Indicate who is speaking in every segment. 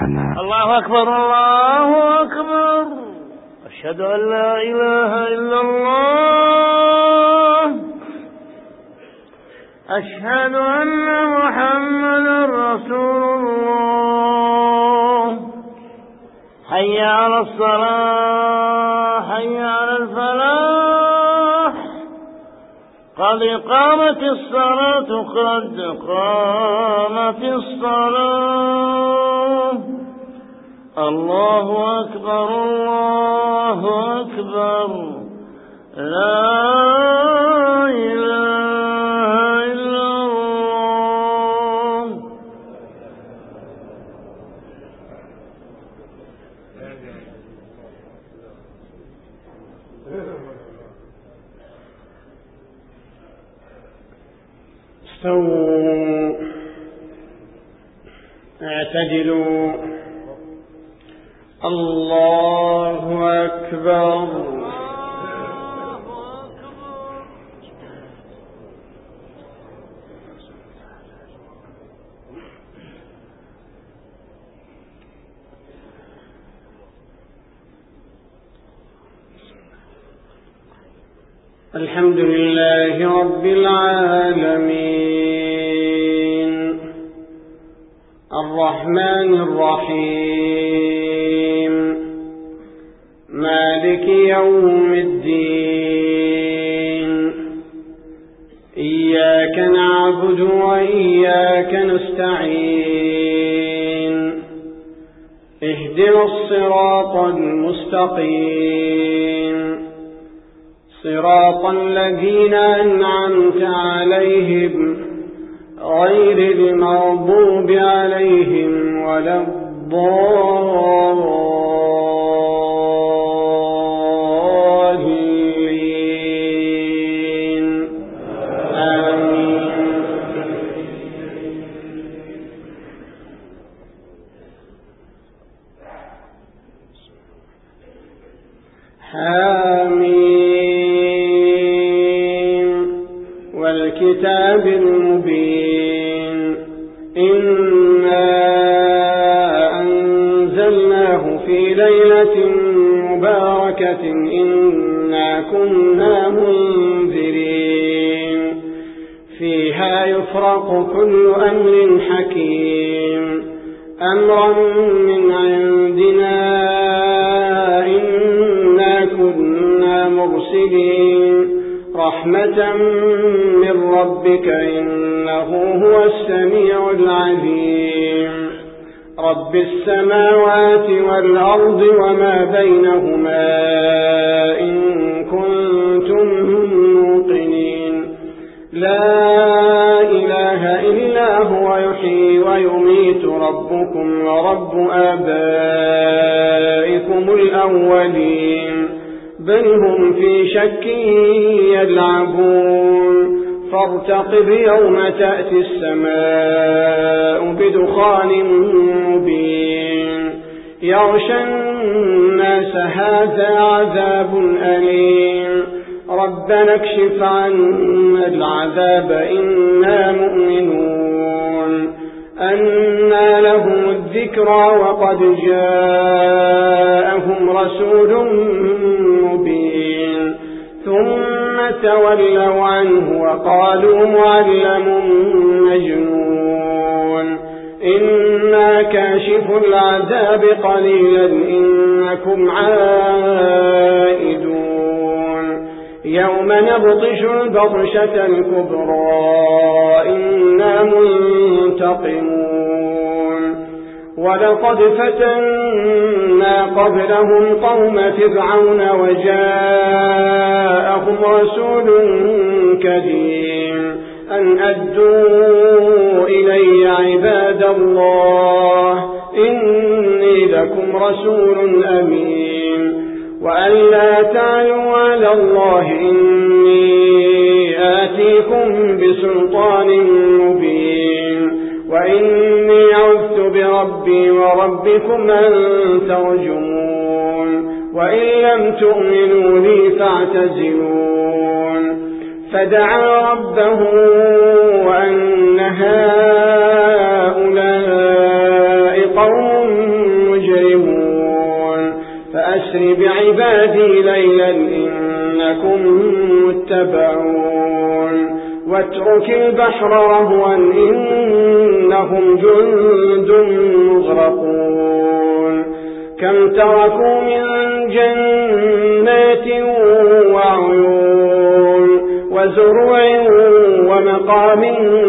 Speaker 1: شيخنا.
Speaker 2: الله أكبر الله أكبر. أشهد أن لا إله إلا الله. أشهد أن محمدا رسول الله. حي على الصلاة حي على الفلاح. قد قامت الصلاة قد قامت الصلاة. الله أكبر الله أكبر. لا إله إلا الله.
Speaker 3: استووا اعتدلوا. الله أكبر. الحمد لله رب العالمين الرحمن الرحيم مالك يوم الدين. إياك نعبد وإياك نستعين. اهدنا الصراط المستقيم صراط الذين أنعمت عليهم غير المغضوب عليهم ولا الضالين. آمين. والكتاب المبين. إنا أنزلناه في ليلة مباركة إنا كنا منذرين. فيها يفرق كل أمر حكيم أمرا من عندنا إنا كنا مرسلين. رحمة من ربك إنه هو السميع العليم. رب السماوات والأرض وما بينهما إن كنتم موقنين. لا إله إلا هو يحيي ويميت ربكم ورب آبائكم الأولين بل هم في شك يلعبون. فارتقب يوم تأتي السماء بدخان مبين يغشى الناس هذا عذاب أليم. ربنا اكشف عنا العذاب إنا مؤمنون. أنى لهم الذكرى وقد جاءهم رسول مبين ثم تولوا عنه وقالوا معلم مجنون. إنا كاشف العذاب قليلا إنكم عائدون. يوم نبطش البطشة الكبرى إنا منتقمون. ولقد فتنا قبلهم قوم فرعون وجاءهم رسول كريم أن أدوا إلي عباد الله إني لكم رسول أمين. وأن لا تعلوا على الله إني آتيكم بسلطان مبين. وإني عذت بربي وربكم أن ترجمون. وإن لم تؤمنوا لي فاعتزلون. فدعا ربه أن هؤلاء قوم وأسر بعبادي ليلا إنكم متبعون واترك البحر رهوا إنهم جند مغرقون كم تركوا من جنات وعيون وزروع ومقام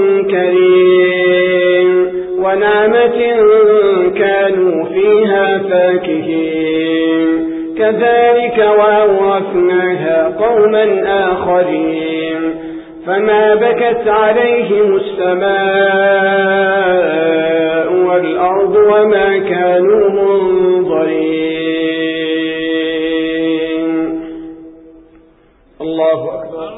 Speaker 3: كريم ونعمة كانوا فيها فاكهين كذلك وأورثناها قوما آخرين فما بكت عليهم السماء والأرض وما كانوا منظرين. الله أكبر.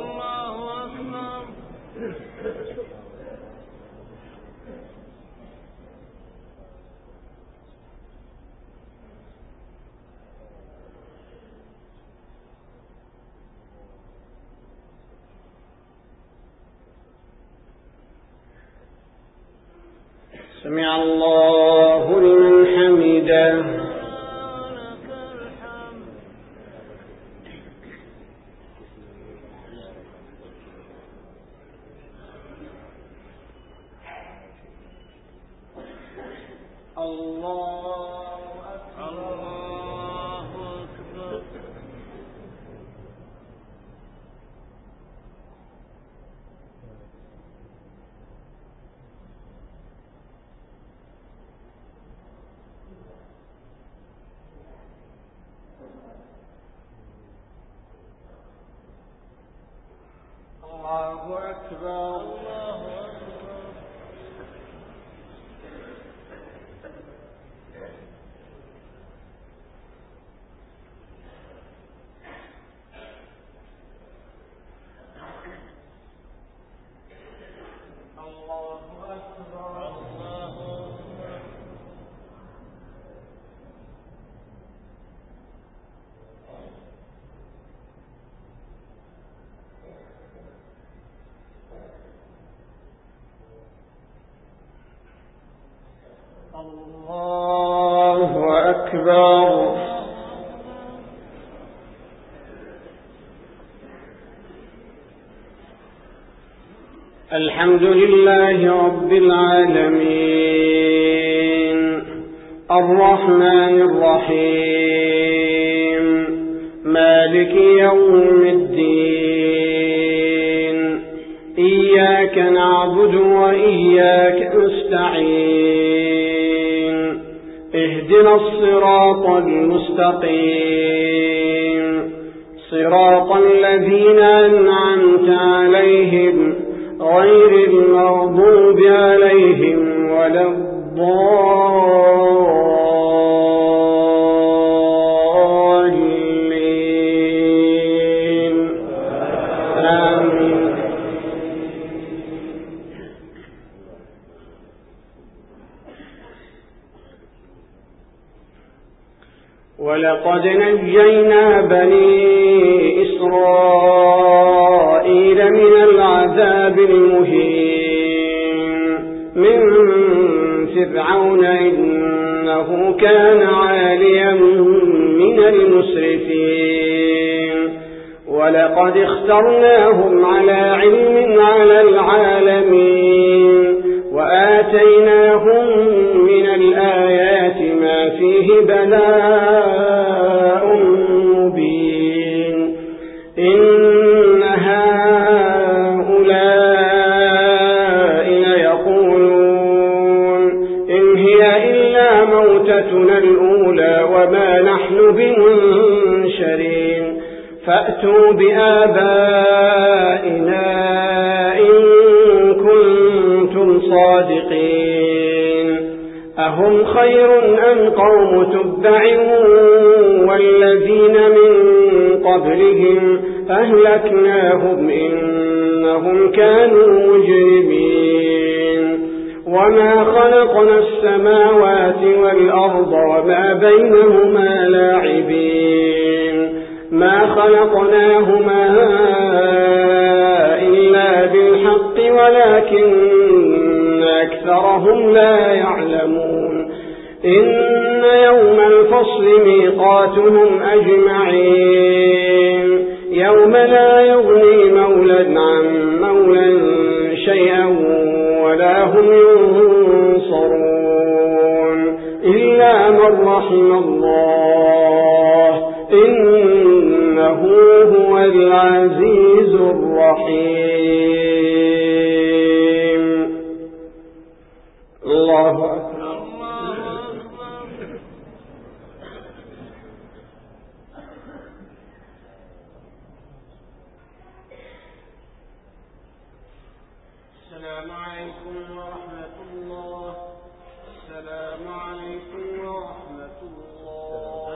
Speaker 3: سمع الله لمن حمده. الله أكبر. الحمد لله رب العالمين الرحمن الرحيم مالك يوم الدين إياك نعبد وإياك نستعين اهدنا الصراط المستقيم صراط الذين أنعمت عليهم غير المغضوب عليهم ولا الضالين آمين. ولقد نجينا بني إسرائيل من العذاب المهين من فرعون إنه كان عاليا من المسرفين ولقد اخترناهم على علم على العالمين وآتيناهم من الآيات ما فيه بلاء مبين إن هؤلاء يقولون إن هي إلا موتتنا الأولى وما نحن بمنشرين فأتوا بآبائنا إن كنتم صادقين أهم خير أم قوم تبع والذين من قبلهم أهلكناهم إنهم كانوا مجرمين وما خلقنا السماوات والأرض وما بينهما لاعبين ما خلقناهما إلا بالحق ولكن أكثرهم لا يعلمون إن يوم الفصل ميقاتهم أجمعين يوم لا يغني مولى عن مولى شيئا ولا هم ينصرون إلا من رحم الله إنه هو العزيز الرحيم. الله أكبر.
Speaker 1: السلام عليكم ورحمة الله. السلام عليكم ورحمة الله.